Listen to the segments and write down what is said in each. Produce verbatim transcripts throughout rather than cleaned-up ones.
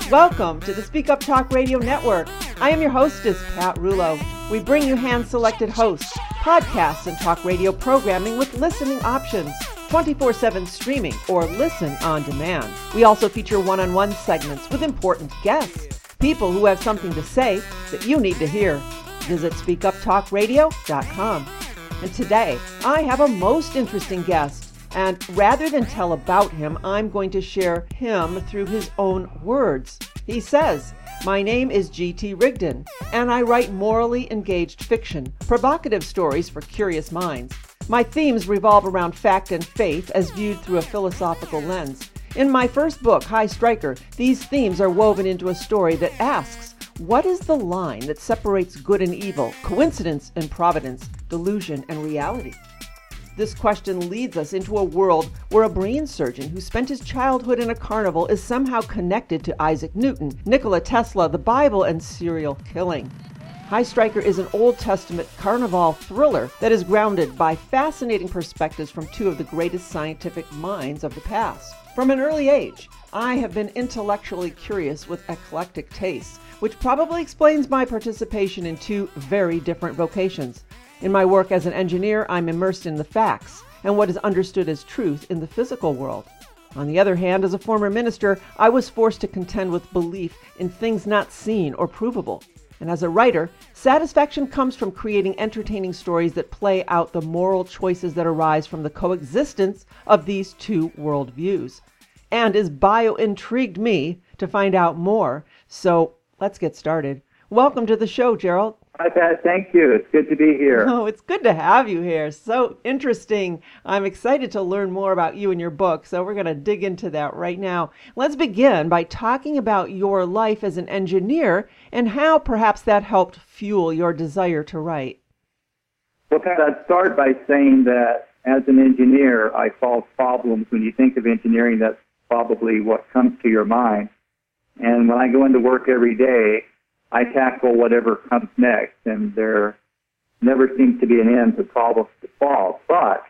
Welcome to the Speak Up Talk Radio Network. I am your hostess, Pat Rulo. We bring you hand-selected hosts, podcasts, and talk radio programming with listening options, twenty-four seven streaming or listen on demand. We also feature one-on-one segments with important guests, people who have something to say that you need to hear. Visit speak up talk radio dot com. And today, I have a most interesting guest. And rather than tell about him, I'm going to share him through his own words. He says, "My name is G T Rigdon, and I write morally engaged fiction, provocative stories for curious minds. My themes revolve around fact and faith as viewed through a philosophical lens. In my first book, High Striker, these themes are woven into a story that asks, what is the line that separates good and evil, coincidence and providence, delusion and reality?" This question leads us into a world where a brain surgeon who spent his childhood in a carnival is somehow connected to Isaac Newton, Nikola Tesla, the Bible, and serial killing. High Striker is an Old Testament carnival thriller that is grounded by fascinating perspectives from two of the greatest scientific minds of the past. From an early age, I have been intellectually curious with eclectic tastes, which probably explains my participation in two very different vocations. In my work as an engineer, I'm immersed in the facts and what is understood as truth in the physical world. On the other hand, as a former minister, I was forced to contend with belief in things not seen or provable. And as a writer, satisfaction comes from creating entertaining stories that play out the moral choices that arise from the coexistence of these two worldviews. And his bio intrigued me to find out more, so let's get started. Welcome to the show, Gerald. Hi, Pat. Thank you. It's good to be here. Oh, it's good to have you here. So interesting. I'm excited to learn more about you and your book, so we're going to dig into that right now. Let's begin by talking about your life as an engineer and how perhaps that helped fuel your desire to write. Well, Pat, I'd start by saying that as an engineer, I solve problems. When you think of engineering, that's probably what comes to your mind. And when I go into work every day, I tackle whatever comes next, and there never seems to be an end to problems to solve. But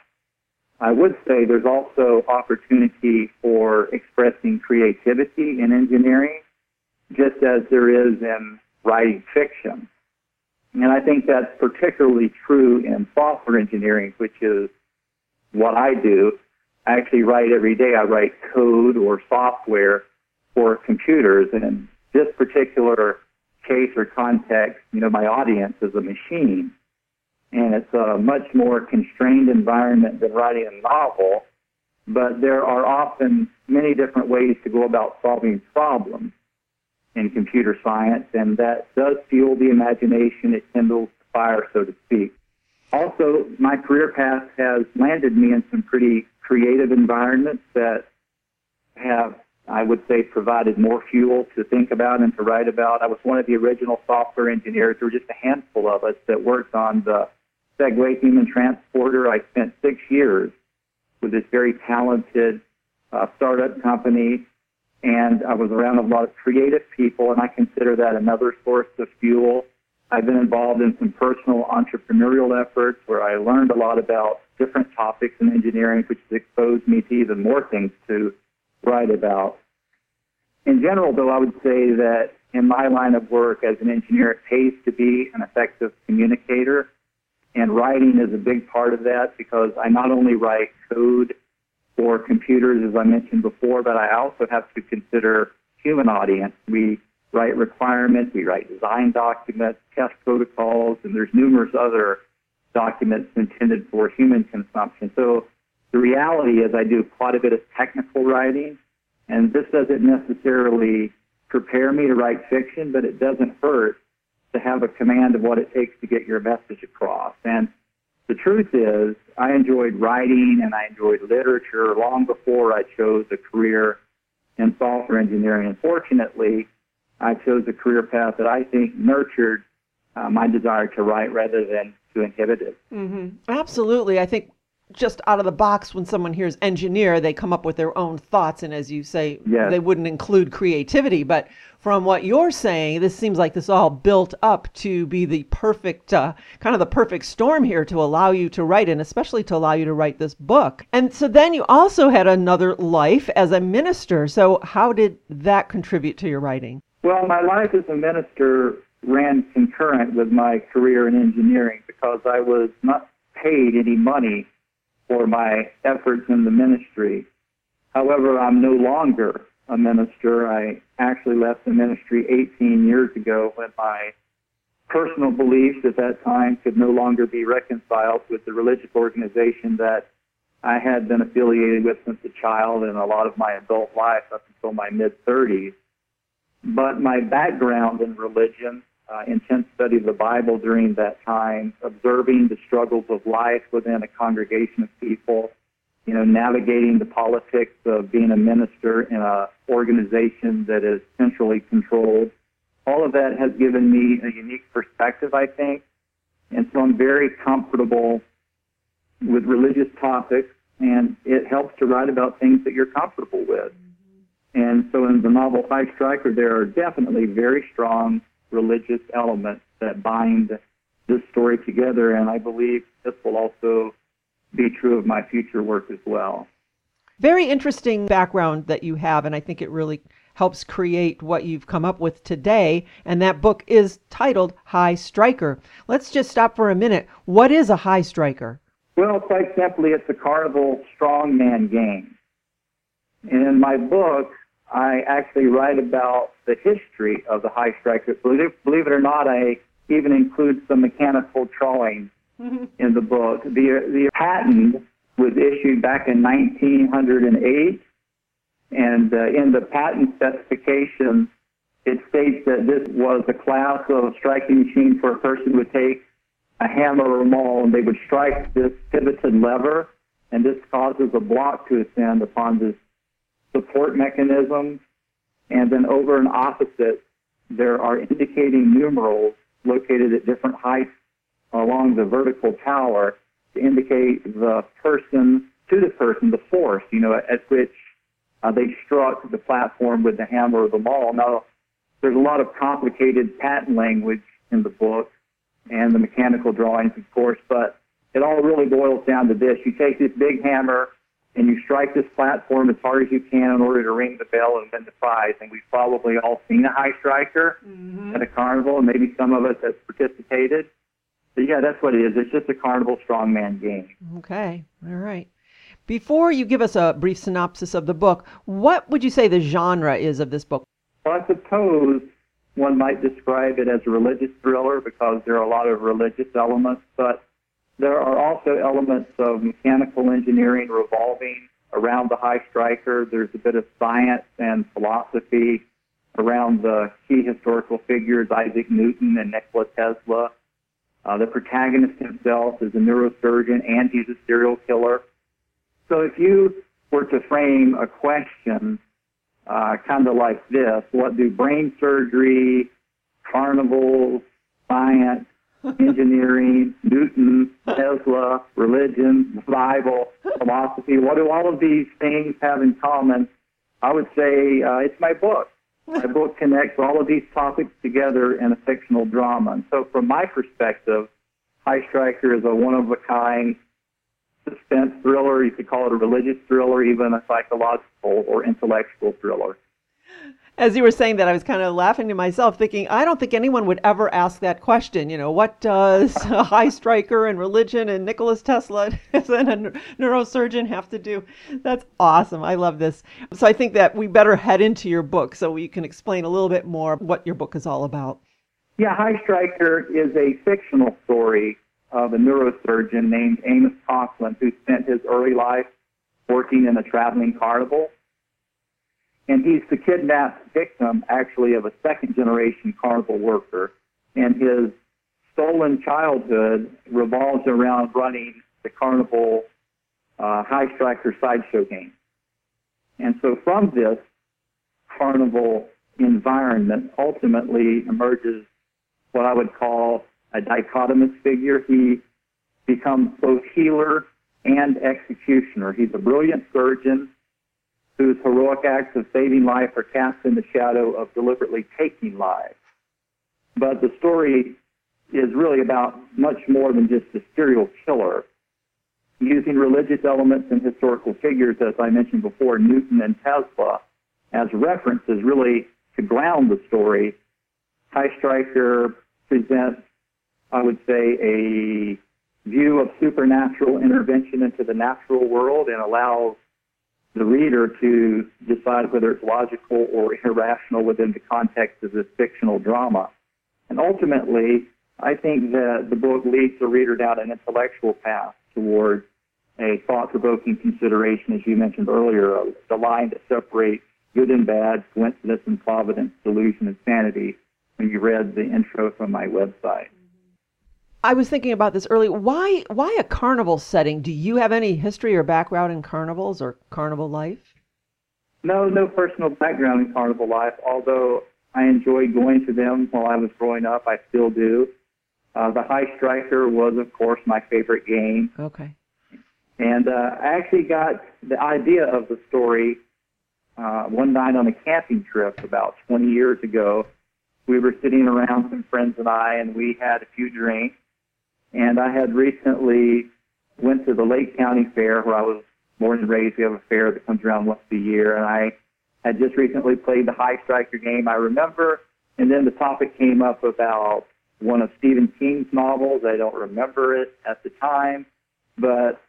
I would say there's also opportunity for expressing creativity in engineering, just as there is in writing fiction. And I think that's particularly true in software engineering, which is what I do. I actually write every day. I write code or software for computers, and in this particular case or context, you know, my audience is a machine, and it's a much more constrained environment than writing a novel, but there are often many different ways to go about solving problems in computer science, and that does fuel the imagination. It kindles the fire, so to speak. Also, my career path has landed me in some pretty creative environments that have, I would say, provided more fuel to think about and to write about. I was one of the original software engineers. There were just a handful of us that worked on the Segway Human Transporter. I spent six years with this very talented uh, startup company, and I was around a lot of creative people, and I consider that another source of fuel. I've been involved in some personal entrepreneurial efforts where I learned a lot about different topics in engineering, which has exposed me to even more things to write about. In general, though, I would say that in my line of work as an engineer, it pays to be an effective communicator, and writing is a big part of that because I not only write code for computers, as I mentioned before, but I also have to consider human audience. We write requirements, we write design documents, test protocols, and there's numerous other documents intended for human consumption. So the reality is I do quite a bit of technical writing, and this doesn't necessarily prepare me to write fiction, but it doesn't hurt to have a command of what it takes to get your message across. And the truth is, I enjoyed writing and I enjoyed literature long before I chose a career in software engineering. Unfortunately, I chose a career path that I think nurtured uh, my desire to write rather than to inhibit it. Mm-hmm. Absolutely. I think just out of the box when someone hears engineer, they come up with their own thoughts. And as you say, yes. they wouldn't include creativity. But from what you're saying, this seems like this all built up to be the perfect, uh, kind of the perfect storm here to allow you to write, and especially to allow you to write this book. And so then you also had another life as a minister. So how did that contribute to your writing? Well, my life as a minister ran concurrent with my career in engineering because I was not paid any money for my efforts in the ministry. However, I'm no longer a minister. I actually left the ministry eighteen years ago when my personal beliefs at that time could no longer be reconciled with the religious organization that I had been affiliated with since a child and a lot of my adult life up until my mid-thirties. But my background in religion, uh, intense study of the Bible during that time, observing the struggles of life within a congregation of people, you know, navigating the politics of being a minister in an organization that is centrally controlled, all of that has given me a unique perspective, I think. And so I'm very comfortable with religious topics, and it helps to write about things that you're comfortable with. And so in the novel High Striker, there are definitely very strong religious elements that bind this story together, and I believe this will also be true of my future work as well. Very interesting background that you have, and I think it really helps create what you've come up with today, and that book is titled High Striker. Let's just stop for a minute. What is a high striker? Well, quite simply, it's a carnival strongman game. And in my book, I actually write about the history of the high striker. Believe, believe it or not, I even include some mechanical drawings mm-hmm. in the book. The, the patent was issued back in nineteen oh eight, and uh, in the patent specifications, it states that this was a class of striking machine for a person who would take a hammer or maul, and they would strike this pivoted lever, and this causes a block to ascend upon this support mechanism, and then over and opposite, there are indicating numerals located at different heights along the vertical tower to indicate the person, to the person, the force, you know, at which uh, they struck the platform with the hammer or the maul. Now, there's a lot of complicated patent language in the book and the mechanical drawings, of course, but it all really boils down to this. You take this big hammer and you strike this platform as hard as you can in order to ring the bell and win the prize. And we've probably all seen a high striker mm-hmm. at a carnival, and maybe some of us have participated. So yeah, that's what it is. It's just a carnival strongman game. Okay, all right. Before you give us a brief synopsis of the book, what would you say the genre is of this book? Well, I suppose one might describe it as a religious thriller because there are a lot of religious elements, but there are also elements of mechanical engineering revolving around the high striker. There's a bit of science and philosophy around the key historical figures, Isaac Newton and Nikola Tesla. Uh, the protagonist himself is a neurosurgeon, and he's a serial killer. So if you were to frame a question uh, kind of like this, what do brain surgery, carnivals, science, engineering, Newton, Tesla, religion, the Bible, philosophy, what do all of these things have in common? I would say uh, it's my book. My book connects all of these topics together in a fictional drama. And so from my perspective, High Striker is a one-of-a-kind suspense thriller. You could call it a religious thriller, even a psychological or intellectual thriller. As you were saying that, I was kind of laughing to myself, thinking, I don't think anyone would ever ask that question. You know, what does a high striker and religion and Nikola Tesla and a neurosurgeon have to do? That's awesome. I love this. So I think that we better head into your book so you can explain a little bit more what your book is all about. Yeah, High Striker is a fictional story of a neurosurgeon named Amos Conklin, who spent his early life working in a traveling carnival. And he's the kidnapped victim, actually, of a second-generation carnival worker. And his stolen childhood revolves around running the carnival uh, High Striker sideshow game. And so from this carnival environment ultimately emerges what I would call a dichotomous figure. He becomes both healer and executioner. He's a brilliant surgeon whose heroic acts of saving life are cast in the shadow of deliberately taking lives. But the story is really about much more than just a serial killer. Using religious elements and historical figures, as I mentioned before, Newton and Tesla, as references really to ground the story, High Striker presents, I would say, a view of supernatural intervention into the natural world and allows the reader to decide whether it's logical or irrational within the context of this fictional drama. And ultimately, I think that the book leads the reader down an intellectual path towards a thought-provoking consideration, as you mentioned earlier, of the line that separates good and bad, coincidence and providence, delusion and sanity, when you read the intro from my website. I was thinking about this earlier. Why why a carnival setting? Do you have any history or background in carnivals or carnival life? No, no personal background in carnival life, although I enjoyed going to them while I was growing up. I still do. Uh, the High Striker was, of course, my favorite game. Okay. And uh, I actually got the idea of the story uh, one night on a camping trip about twenty years ago. We were sitting around, some friends and I, and we had a few drinks. And I had recently went to the Lake County Fair, where I was born and raised. We have a fair that comes around once a year, and I had just recently played the High Striker game, I remember, and then the topic came up about one of Stephen King's novels. I don't remember it at the time, but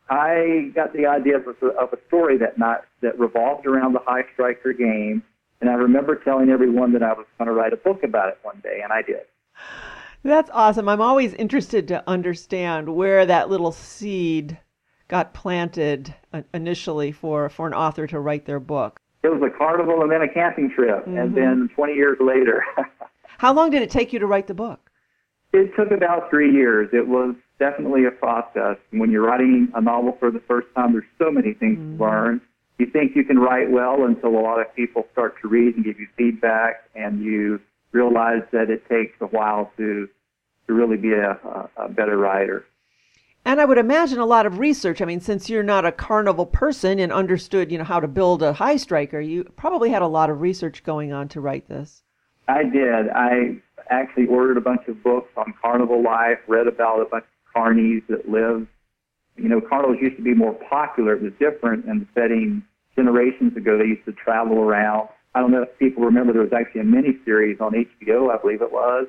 I got the idea of a, of a story that not, that revolved around the High Striker game, and I remember telling everyone that I was going to write a book about it one day, and I did. That's awesome. I'm always interested to understand where that little seed got planted initially for, for an author to write their book. It was a carnival and then a camping trip, mm-hmm. and then twenty years later. How long did it take you to write the book? It took about three years. It was definitely a process. When you're writing a novel for the first time, there's so many things mm-hmm. to learn. You think you can write well until a lot of people start to read and give you feedback, and you realize that it takes a while to to really be a, a, a better writer. And I would imagine a lot of research. I mean, since you're not a carnival person and understood, you know, how to build a High Striker, you probably had a lot of research going on to write this. I did. I actually ordered a bunch of books on carnival life, read about a bunch of carnies that lived. You know, carnivals used to be more popular. It was different in the setting generations ago. They used to travel around. I don't know if people remember, there was actually a mini-series on H B O, I believe it was,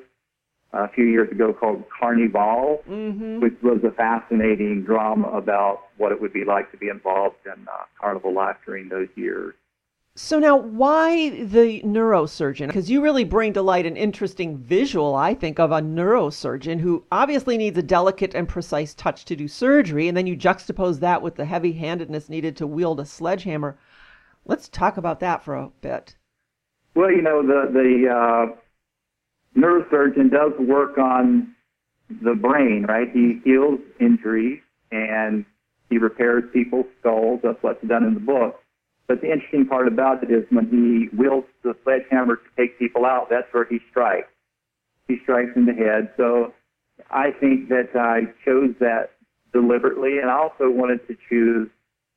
a few years ago called Carnival, mm-hmm. which was a fascinating drama about what it would be like to be involved in uh, carnival life during those years. So now, why the neurosurgeon? Because you really bring to light an interesting visual, I think, of a neurosurgeon who obviously needs a delicate and precise touch to do surgery, and then you juxtapose that with the heavy-handedness needed to wield a sledgehammer. Let's talk about that for a bit. Well, you know, the, the uh, neurosurgeon does work on the brain, right? He heals injuries, and he repairs people's skulls. That's what's done in the book. But the interesting part about it is when he wields the sledgehammer to take people out, that's where he strikes. He strikes in the head. So I think that I chose that deliberately, and I also wanted to choose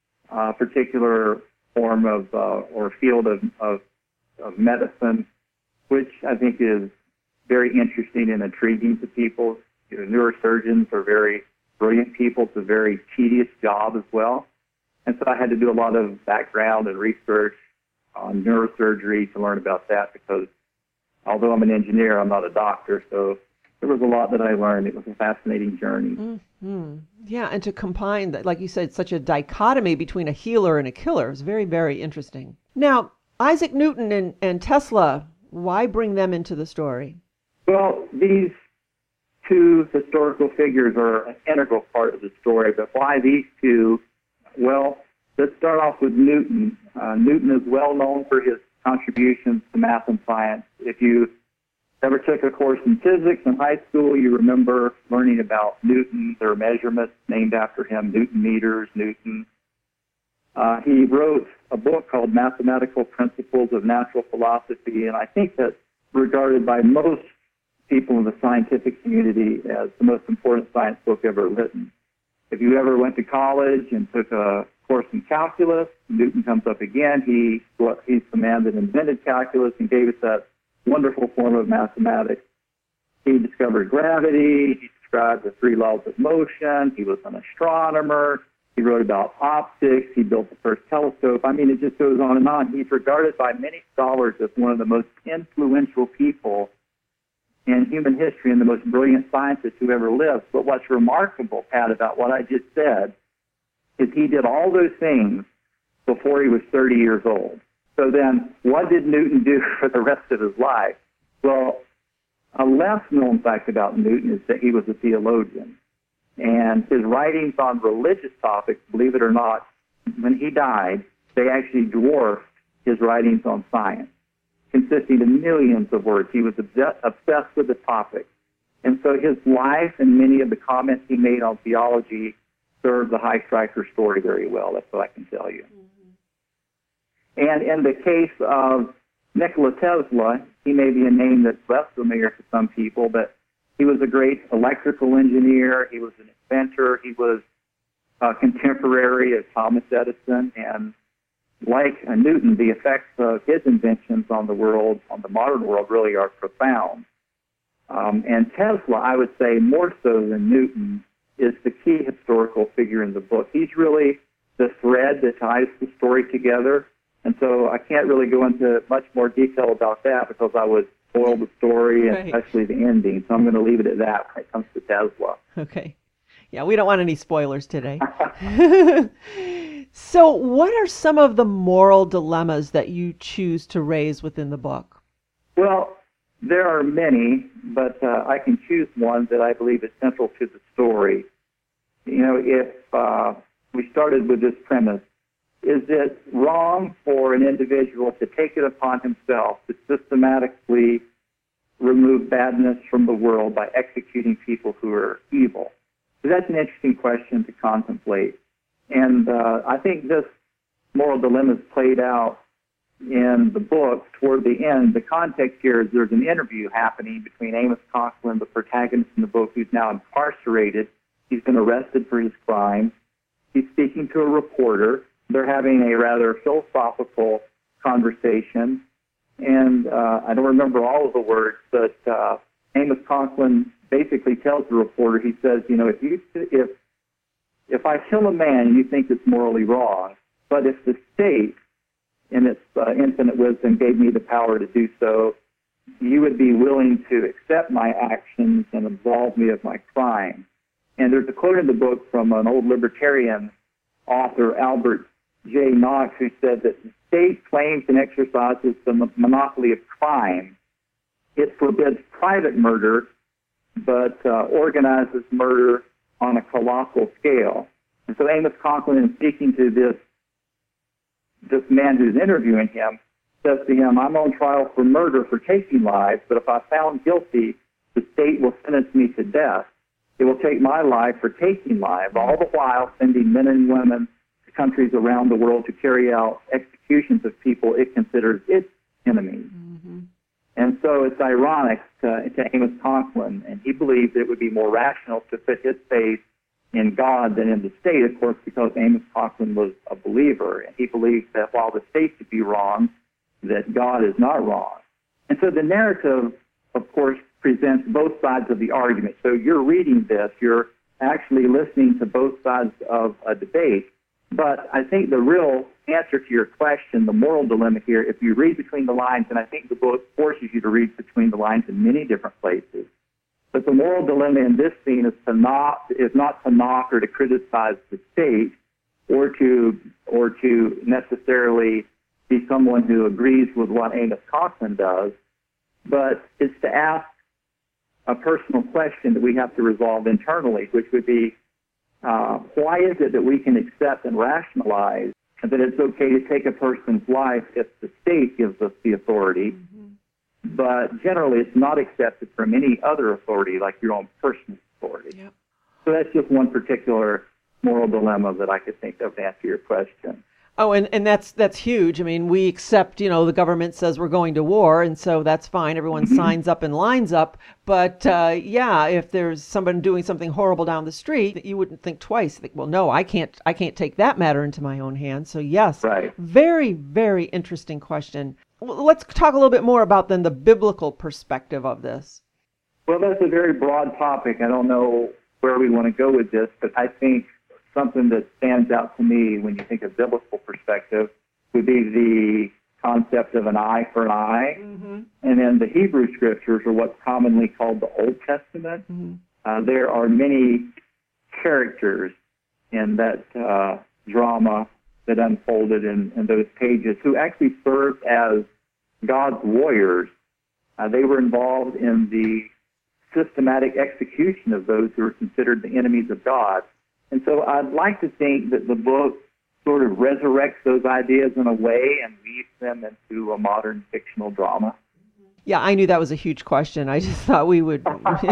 a particular form of uh, or field of, of, of medicine, which I think is very interesting and intriguing to people. You know, neurosurgeons are very brilliant people. It's a very tedious job as well. And so I had to do a lot of background and research on neurosurgery to learn about that, because although I'm an engineer, I'm not a doctor. So there was a lot that I learned. It was a fascinating journey. Mm-hmm. Yeah, and to combine, that, like you said, such a dichotomy between a healer and a killer is very, very interesting. Now, Isaac Newton and, and Tesla, why bring them into the story? Well, these two historical figures are an integral part of the story, but why these two? Well, let's start off with Newton. Uh, Newton is well known for his contributions to math and science. If you ever took a course in physics in high school, you remember learning about Newton. There are measurements named after him, Newton meters, Newton. Uh, he wrote a book called Mathematical Principles of Natural Philosophy, and I think that's regarded by most people in the scientific community as the most important science book ever written. if you ever went to college and took a course in calculus, Newton comes up again. He, he's the man that invented calculus and gave us that wonderful form of mathematics. He discovered gravity. He described the three laws of motion. He was an astronomer. He wrote about optics. He built the first telescope. I mean, it just goes on and on. He's regarded by many scholars as one of the most influential people in human history and the most brilliant scientist who ever lived. But what's remarkable, Pat, about what I just said is he did all those things before he was thirty years old. So then what did Newton do for the rest of his life? Well, a less known fact about Newton is that he was a theologian. And his writings on religious topics, believe it or not, when he died, they actually dwarfed his writings on science, consisting of millions of words. He was obsessed with the topic. And so his life and many of the comments he made on theology serve the High Striker story very well. That's what I can tell you. Mm-hmm. And in the case of Nikola Tesla, he may be a name that's less familiar to some people, but he was a great electrical engineer. He was an inventor. He was a contemporary of Thomas Edison. And like uh, Newton, the effects of his inventions on the world, on the modern world, really are profound. Um, and Tesla, I would say, more so than Newton, is the key historical figure in the book. He's really the thread that ties the story together. And so I can't really go into much more detail about that because I would spoil the story, and right. especially the ending. So I'm going to leave it at that when it comes to Tesla. Okay. Yeah, we don't want any spoilers today. So what are some of the moral dilemmas that you choose to raise within the book? Well, there are many, but uh, I can choose one that I believe is central to the story. You know, if uh, we started with this premise, is it wrong for an individual to take it upon himself to systematically remove badness from the world by executing people who are evil? So that's an interesting question to contemplate. And uh, I think this moral dilemma is played out in the book toward the end. The context here is there's an interview happening between Amos Conklin, the protagonist in the book, who's now incarcerated. He's been arrested for his crime. He's speaking to a reporter. They're having a rather philosophical conversation. And uh, I don't remember all of the words, but uh, Amos Conklin basically tells the reporter, he says, you know, if you if if I kill a man and you think it's morally wrong, but if the state in its uh, infinite wisdom gave me the power to do so, you would be willing to accept my actions and absolve me of my crime. And there's a quote in the book from an old libertarian author, Albert J. Knox, who said that the state claims and exercises the monopoly of crime. It forbids private murder, but uh, organizes murder on a colossal scale. And so Amos Conklin, in speaking to this this man who's interviewing him, says to him, I'm on trial for murder for taking lives, but if I'm found guilty, the state will sentence me to death. It will take my life for taking lives, all the while sending men and women to countries around the world to carry out executions of people it considers its enemies. Mm-hmm. And so it's ironic to, to Amos Conklin, and he believes it would be more rational to put his faith in God than in the state, of course, because Amos Conklin was a believer, and he believes that while the state could be wrong, that God is not wrong. And so the narrative, of course, presents both sides of the argument. So you're reading this, you're actually listening to both sides of a debate. But I think the real answer to your question, the moral dilemma here, if you read between the lines, and I think the book forces you to read between the lines in many different places, but the moral dilemma in this scene is to not is not to knock or to criticize the state, or to or to necessarily be someone who agrees with what Amos Conklin does, but it's to ask a personal question that we have to resolve internally, which would be, uh, why is it that we can accept and rationalize that it's okay to take a person's life if the state gives us the authority, mm-hmm. but generally it's not accepted from any other authority, like your own personal authority. Yep. So that's just one particular moral dilemma that I could think of to answer your question. Oh, and, and that's that's huge. I mean, we accept, you know, the government says we're going to war, and so that's fine. Everyone Mm-hmm. signs up and lines up. But uh, yeah, if there's someone doing something horrible down the street, you wouldn't think twice. Think, well, no, I can't. I can't take that matter into my own hands. So yes, Right. very, very interesting question. Well, let's talk a little bit more about then the biblical perspective of this. Well, that's a very broad topic. I don't know where we want to go with this, but I think something that stands out to me when you think of biblical perspective would be the concept of an eye for an eye. Mm-hmm. And then the Hebrew scriptures are what's commonly called the Old Testament. Mm-hmm. Uh, there are many characters in that uh, drama that unfolded in, in those pages who actually served as God's warriors. Uh, they were involved in the systematic execution of those who were considered the enemies of God. And so I'd like to think that the book sort of resurrects those ideas in a way and weaves them into a modern fictional drama. Yeah, I knew that was a huge question. I just thought we would.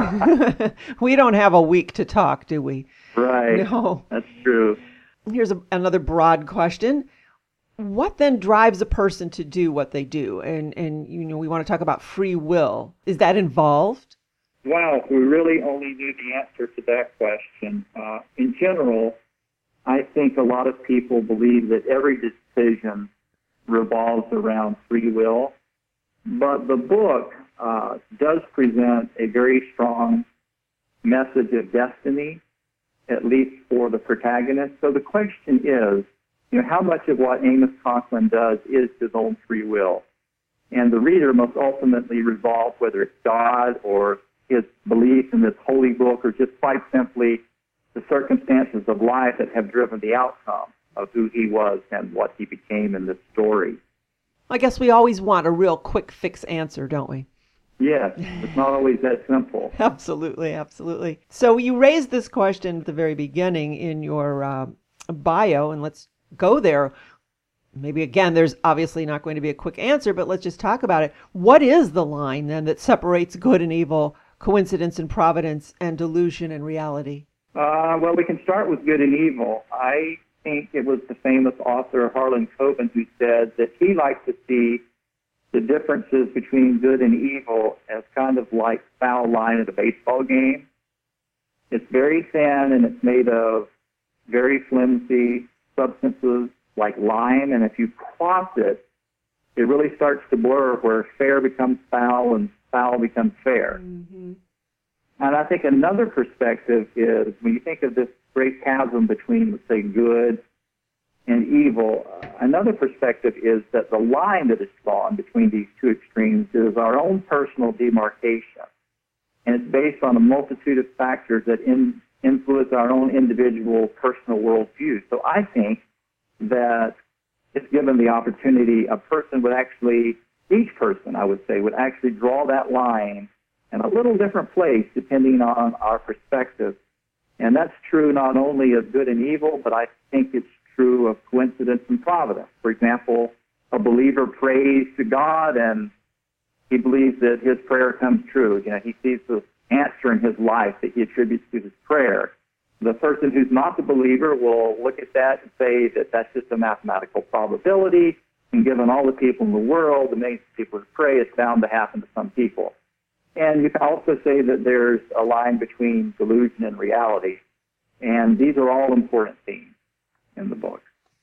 We don't have a week to talk, do we? Right. No. That's true. Here's a, another broad question. What then drives a person to do what they do? And, and you know, we want to talk about free will. Is that involved? Wow, if we really only knew the answer to that question. Uh, in general, I think a lot of people believe that every decision revolves around free will. But the book uh, does present a very strong message of destiny, at least for the protagonist. So the question is, you know, how much of what Amos Conklin does is his own free will? And the reader must ultimately resolve whether it's God or his belief in this holy book or just quite simply the circumstances of life that have driven the outcome of who he was and what he became in this story. I guess we always want a real quick fix answer, don't we? Yes, it's not always that simple. Absolutely, absolutely. So you raised this question at the very beginning in your uh, bio, and let's go there. Maybe, again, there's obviously not going to be a quick answer, but let's just talk about it. What is the line, then, that separates good and evil, coincidence and providence, and delusion and reality? Uh, well, we can start with good and evil. I think it was the famous author Harlan Coben who said that he liked to see the differences between good and evil as kind of like foul line at a baseball game. It's very thin and it's made of very flimsy substances like lime, and if you cross it, it really starts to blur where fair becomes foul and foul becomes fair. Mm-hmm. And I think another perspective is when you think of this great chasm between, let's say, good and evil, another perspective is that the line that is drawn between these two extremes is our own personal demarcation. And it's based on a multitude of factors that in, influence our own individual personal worldview. So I think that if given the opportunity, a person would actually, each person, I would say, would actually draw that line in a little different place depending on our perspective. And that's true not only of good and evil, but I think it's true of coincidence and providence. For example, a believer prays to God and he believes that his prayer comes true. You know, he sees the answer in his life that he attributes to his prayer. The person who's not the believer will look at that and say that that's just a mathematical probability, and given all the people in the world, the millions of people who pray, it's bound to happen to some people. And you can also say that there's a line between delusion and reality, and these are all important themes in the book.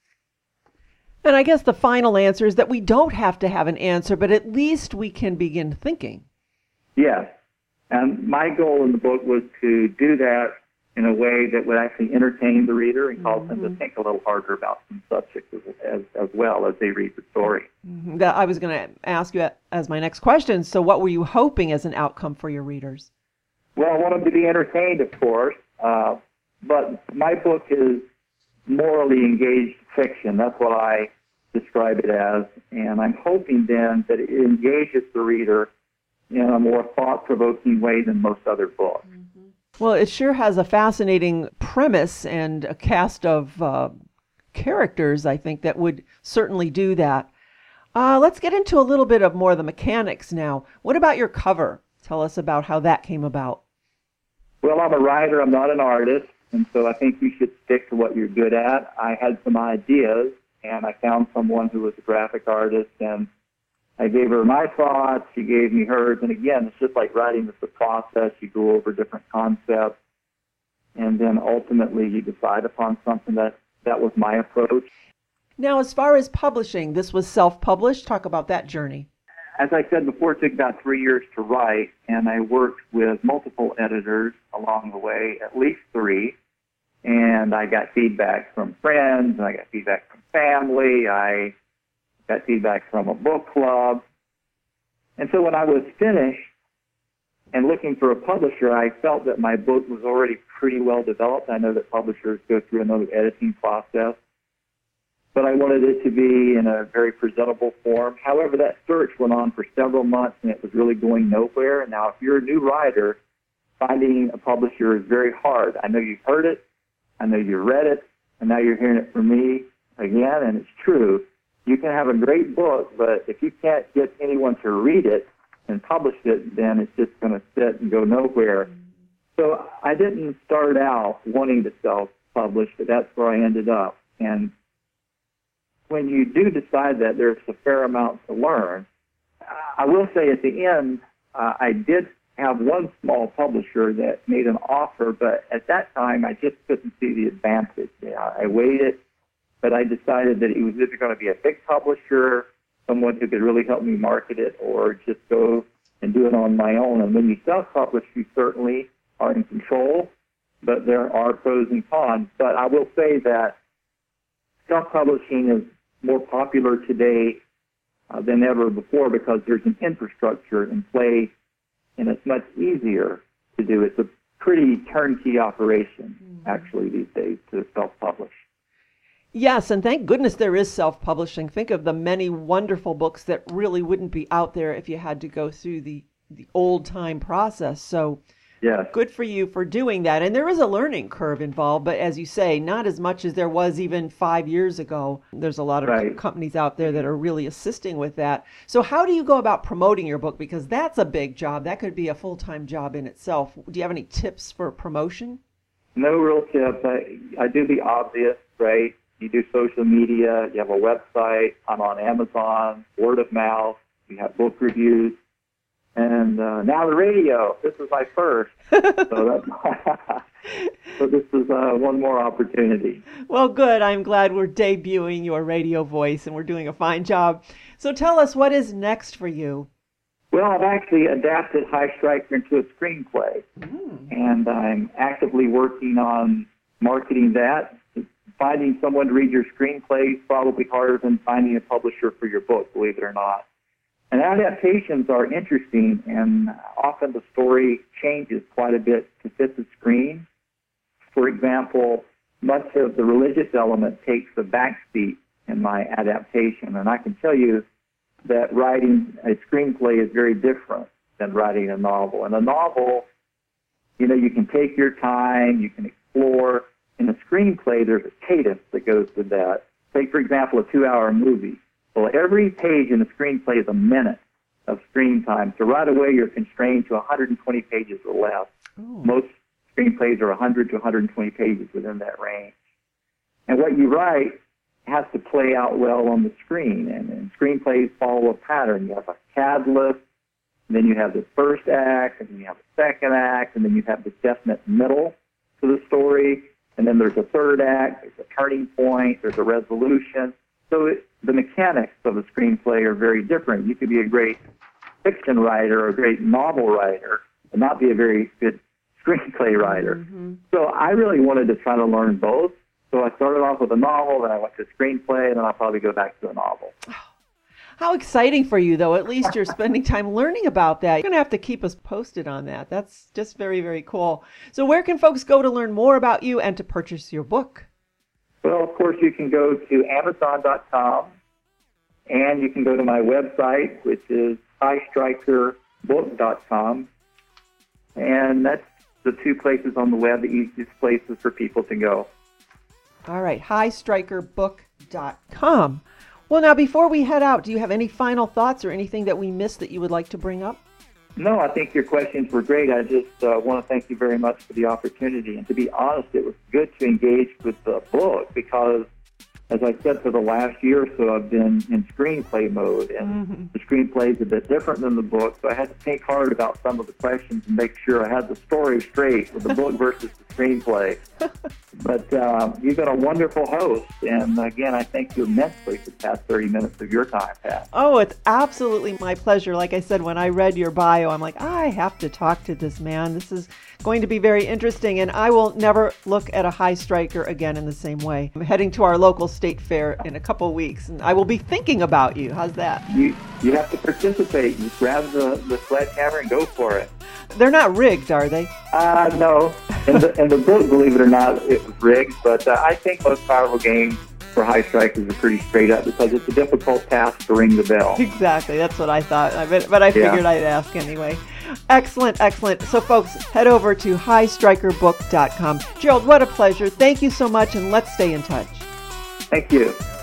And I guess the final answer is that we don't have to have an answer, but at least we can begin thinking. Yes, and my goal in the book was to do that in a way that would actually entertain the reader and cause mm-hmm. them to think a little harder about some subjects as, as, as well as they read the story. Mm-hmm. That I was going to ask you as my next question. So what were you hoping as an outcome for your readers? Well, I want them to be entertained, of course, uh, but my book is morally engaged fiction. That's what I describe it as, and I'm hoping then that it engages the reader in a more thought-provoking way than most other books. Mm-hmm. Well, it sure has a fascinating premise and a cast of uh, characters, I think, that would certainly do that. Uh, let's get into a little bit of more of the mechanics now. What about your cover? Tell us about how that came about. Well, I'm a writer. I'm not an artist, and so I think you should stick to what you're good at. I had some ideas, and I found someone who was a graphic artist, and I gave her my thoughts, she gave me hers, and again, it's just like writing, it's a process. You go over different concepts, and then ultimately you decide upon something. That, that was my approach. Now, as far as publishing, this was self-published. Talk about that journey. As I said before, it took about three years to write, and I worked with multiple editors along the way, at least three, and I got feedback from friends, and I got feedback from family, I got feedback from a book club. And so when I was finished and looking for a publisher, I felt that my book was already pretty well developed. I know that publishers go through another editing process, but I wanted it to be in a very presentable form. However, that search went on for several months, and it was really going nowhere. Now, if you're a new writer, finding a publisher is very hard. I know you've heard it, I know you've read it, and now you're hearing it from me again, and it's true. You can have a great book, but if you can't get anyone to read it and publish it, then it's just going to sit and go nowhere. So I didn't start out wanting to self-publish, but that's where I ended up. And when you do decide that, there's a fair amount to learn. I will say at the end, uh, I did have one small publisher that made an offer, but at that time, I just couldn't see the advantage. Yeah, I waited, but I decided that it was either going to be a big publisher, someone who could really help me market it, or just go and do it on my own. And when you self-publish, you certainly are in control, but there are pros and cons. But I will say that self-publishing is more popular today uh, than ever before because there's an infrastructure in place, and it's much easier to do. It's a pretty turnkey operation, mm-hmm. actually, these days, to self-publish. Yes, and thank goodness there is self-publishing. Think of the many wonderful books that really wouldn't be out there if you had to go through the, the old-time process. So yes. Good for you for doing that. And there is a learning curve involved, but as you say, not as much as there was even five years ago. There's a lot of right. companies out there that are really assisting with that. So how do you go about promoting your book? Because that's a big job. That could be a full-time job in itself. Do you have any tips for promotion? No real tips. I, I do the obvious, right? You do social media. You have a website. I'm on Amazon, word of mouth. You have book reviews. And uh, now the radio. This is my first. so, that's, so this is uh, one more opportunity. Well, good. I'm glad we're debuting your radio voice, and we're doing a fine job. So tell us, what is next for you? Well, I've actually adapted High Striker into a screenplay, mm. and I'm actively working on marketing that. Finding someone to read your screenplay is probably harder than finding a publisher for your book, believe it or not. And adaptations are interesting, and often the story changes quite a bit to fit the screen. For example, much of the religious element takes the backseat in my adaptation, and I can tell you that writing a screenplay is very different than writing a novel. In a novel, you know, you can take your time, you can explore. In a screenplay, there's a cadence that goes with that. Take, for example, a two-hour movie. Well, every page in the screenplay is a minute of screen time. So right away, you're constrained to one hundred twenty pages or less. Ooh. Most screenplays are one hundred to one hundred twenty pages within that range. And what you write has to play out well on the screen. And, and screenplays follow a pattern. You have a catalyst, and then you have the first act, and then you have the second act, and then you have the definite middle to the story. And then there's a third act, there's a turning point, there's a resolution. So it, the mechanics of a screenplay are very different. You could be a great fiction writer or a great novel writer, but not be a very good screenplay writer. Mm-hmm. So I really wanted to try to learn both. So I started off with a novel, then I went to screenplay, and then I'll probably go back to a novel. How exciting for you, though. At least you're spending time learning about that. You're going to have to keep us posted on that. That's just very, very cool. So where can folks go to learn more about you and to purchase your book? Well, of course, you can go to Amazon dot com, and you can go to my website, which is high striker book dot com. And that's the two places on the web, the easiest places for people to go. All right, high striker book dot com. Well, now, before we head out, do you have any final thoughts or anything that we missed that you would like to bring up? No, I think your questions were great. I just uh, want to thank you very much for the opportunity. And to be honest, it was good to engage with the book because as I said, for the last year or so, I've been in screenplay mode, and mm-hmm. the screenplay is a bit different than the book, so I had to think hard about some of the questions and make sure I had the story straight with the book versus the screenplay. But uh, you've been a wonderful host, and again, I thank you immensely for the past thirty minutes of your time, Pat. Oh, it's absolutely my pleasure. Like I said, when I read your bio, I'm like, I have to talk to this man. This is going to be very interesting, and I will never look at a high striker again in the same way. I'm heading to our local state fair in a couple of weeks, and I will be thinking about you. How's that? You you have to participate. You grab the, the sledgehammer and go for it. They're not rigged, are they? Uh, no. In the, in the book, believe it or not, it was rigged, but uh, I think most powerful games for high strikers are pretty straight up because it's a difficult task to ring the bell. Exactly. That's what I thought, but, but I figured yeah. I'd ask anyway. Excellent, excellent. So, folks, head over to high striker book dot com. Gerald, what a pleasure. Thank you so much, and let's stay in touch. Thank you.